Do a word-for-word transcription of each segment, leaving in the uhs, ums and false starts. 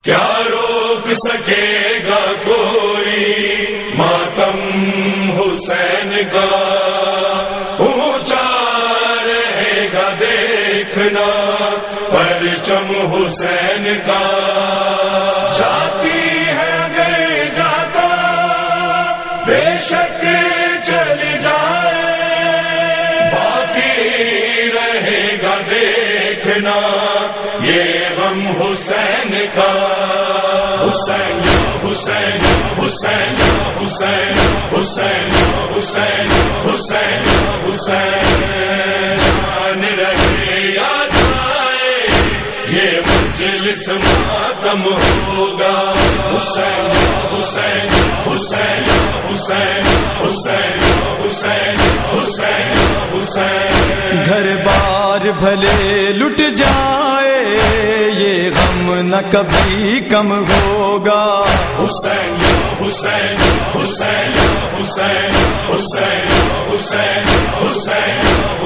کیا روک سکے گا کوئی ماتم حسین کا، اونچا رہے گا دیکھنا پرچم حسین کا. جاتی ہے اگر جاتا بے شک چلی جائے، باقی رہے گا دیکھنا یہ غم حسین کا. حسین حسین حسین حسین حسین حسین حسین حسین جان رہے یا جائے یہ مجلس ماتم ہوگا. حسین حسین حسین حسین حسین حسین حسین حسین. گھر بار بھلے لٹ جائے یہ غم نہ کبھی کم ہوگا. حسین حسین حسین حسین حسین حسین حسین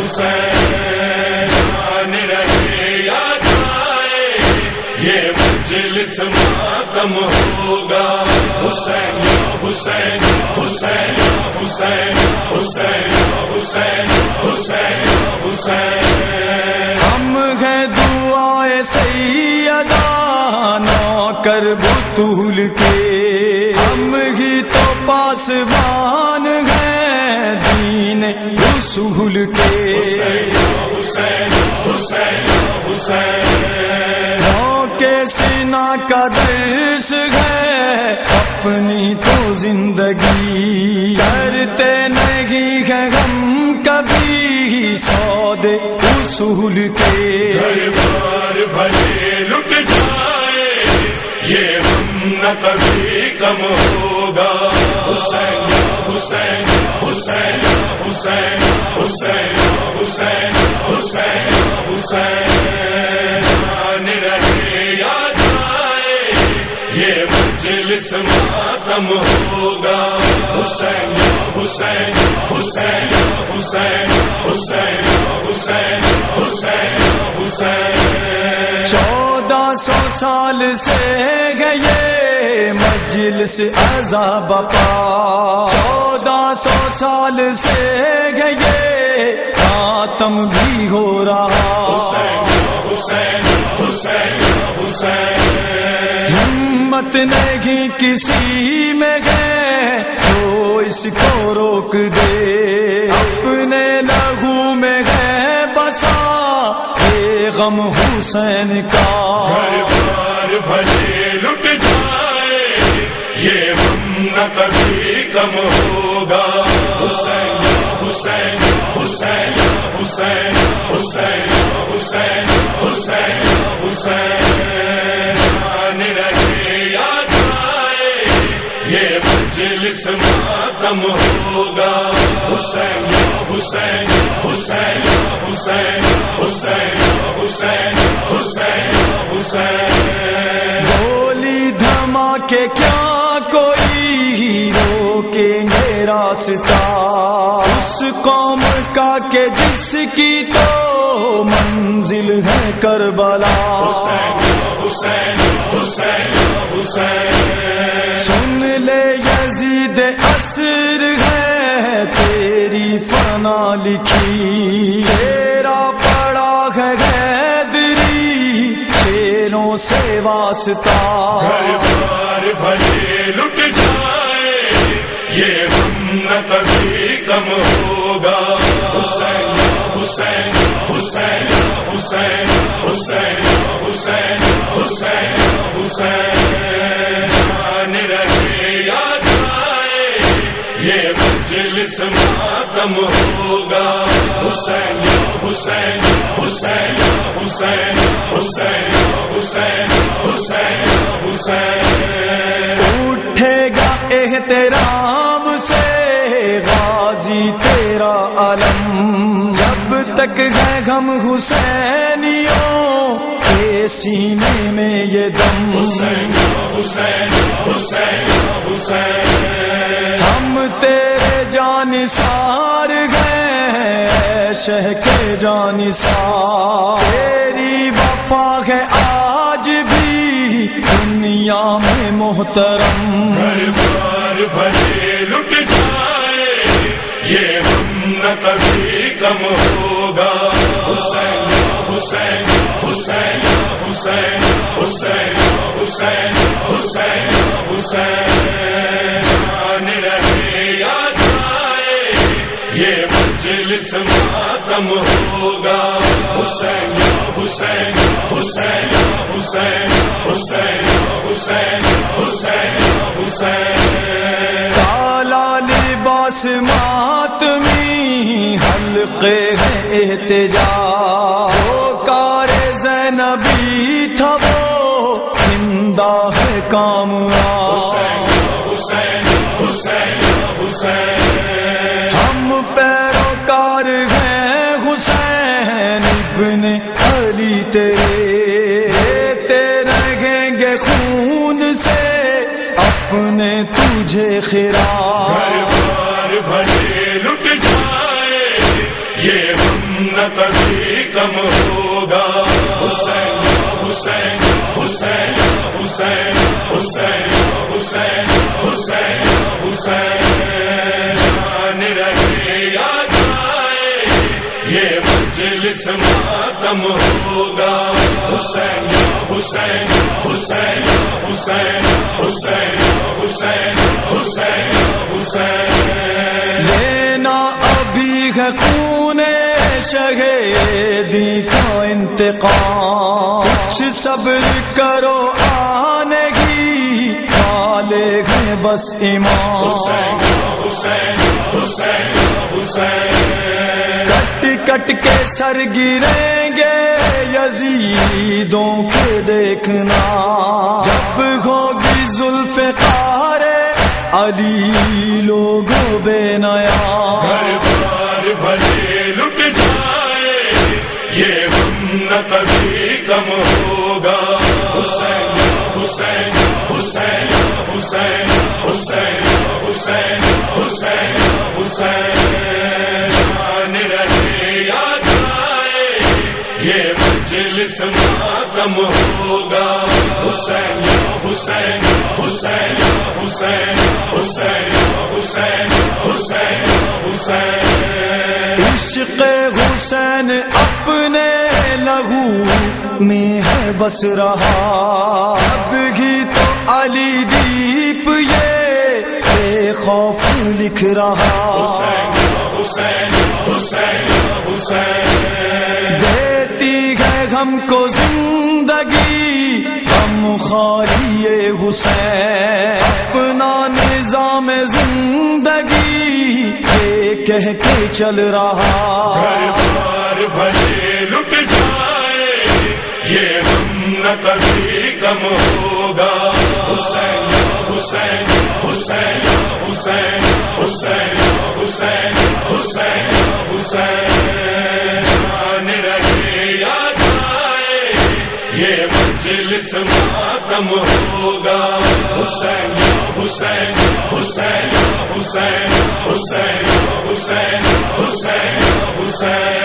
حسین جان رہے یا جائے یہ مجلس ماتم ہوگا. حسین حسین حسین حسین حسین حسین حسین حسین. ہم ہیں دعائے سیدہ نوکر بطول کے، ہم ہی تو پاسبان ہیں دین رسول کے. حسین حسین حسین حسین کے سینا کا درس ہے اپنی تو زندگی، کرتے نہیں ہے ہم کبھی سودے اصول کے. گھر بار بھلے لٹ جائے یہ غم نہ کبھی کم ہوگا. حسین حسین حسین حسین حسین حسین حسین حسین جان رہے یا جائے یہ مجلس ماتم ہوگا. حسین حسین حسین حسین حسین حسین حسین حسین. چودہ سو سال سے گئے مجلس عذاب پا، چودہ سو سال سے گئے ماتم بھی ہو رہا. حسین حسین حسین حسین ہمت نہیں کسی میں ہے تو اس کو روک دے، اپنے لہو میں ہے بسا یہ غم حسین کا. گھر بار بھلے لٹ جائے یہ غم نہ کبھی کم ہوگا. حسین حسین حسین حسین حسین حسین حسین حسین جان رہے یا جائے یہ مجلس ماتم ہوگا. حسین حسین حسین حسین حسین حسین حسین حسین. گولی دھماکے کیا کوئی روکیں گے راستہ اس قوم کا کہ جس کی تو منزل ہے کربلا. حسین حسین حسین حسین سن لے یزید عصر ہے تیری فنا لکھی، تیرا پڑا ہے حیدری شیروں سے واسطہ. گھر بار بھلے لٹ جائے یہ غم نہ کبھی کم ہوگا. حسین حسین حسین حسین حسین حسین حسین حسین جان رہے یا جائے یہ مجلس ماتم ہوگا. حسین حسین حسین حسین حسین حسین حسین حسین. اٹھے گا احترام سے غازی تیرا علم، جب تک ہے غم حسینیوں کے سینے میں یہ دم. حسین حسین حسین حسین ہم تیرے جانثار ہیں شہ کے جانثار، تیری وفا ہے آج بھی دنیا دنیا میں محترم، گھر بار بھلے لٹ جائے یہ غم نہ کبھی کم ہوگا. حسین حسین حسین حسین حسین حسین حسین حسین جان رہے یا جائے یہ مجلس ماتم ہوگا. حسین حسین حسین حسین حسین حسین حسین حسین کالا لباس ماتمی حلقے ہے احتجاج، جو کار زینبی تھا وہ زندہ ہے کام حسین حسین حسین حسین ہم پیروکار ہیں حسین ابن علی تیرے، تیرے رہیں گے خون سے اپنے تجھے خراج. گھر بار بھلے لٹ جائے یہ غم نہ کبھی کم ہوگا. حسین حسین حسین حسین حسین حسین حسین حسین جان رہے یا جائے یہ مجلس ماتم ہوگا. حسین حسین حسین حسین حسین حسین حسین حسین لینا ابھی ہے خون شہیدی کا انتقام، کچھ صبر کرو آنے کی کالے گئے بس ایمان. حسین حسین حسین حسین کٹ کٹ کے سر گریں گے یزیدوں کے دیکھنا، جب ہوگی ذوالفقار علی لوگوں بے نیا. گھر بار بھلے لٹ جائے یہ غم نہ کبھی کم ہوگا. حسین حسین حسین حسین حسین حسین حسین حسین جان رہے یا جائے یہ مجلس ماتم ہوگا. حسین حسین حسین حسین حسین حسین حسین حسین عشق حسین اپنے لہو میں ہے بس رہا، اب ہی تو علی دیپ یہ بے خوف لکھ رہا. حسین حسین حسین حسین دیتی ہے ہم کو زندگی ہم خالی حسین، اپنا نظام زندگی یہ کہہ کے چل رہا. گھر بار بھلے لٹ جائے یہ غم نہ کبھی کم ہوگا. حسین حسین حسین حسین حسین حسین حسین حسین جان رہے یا جائے یہ مجلس ماتم ہوگا. حسین حسین حسین حسین حسین حسین حسین حسین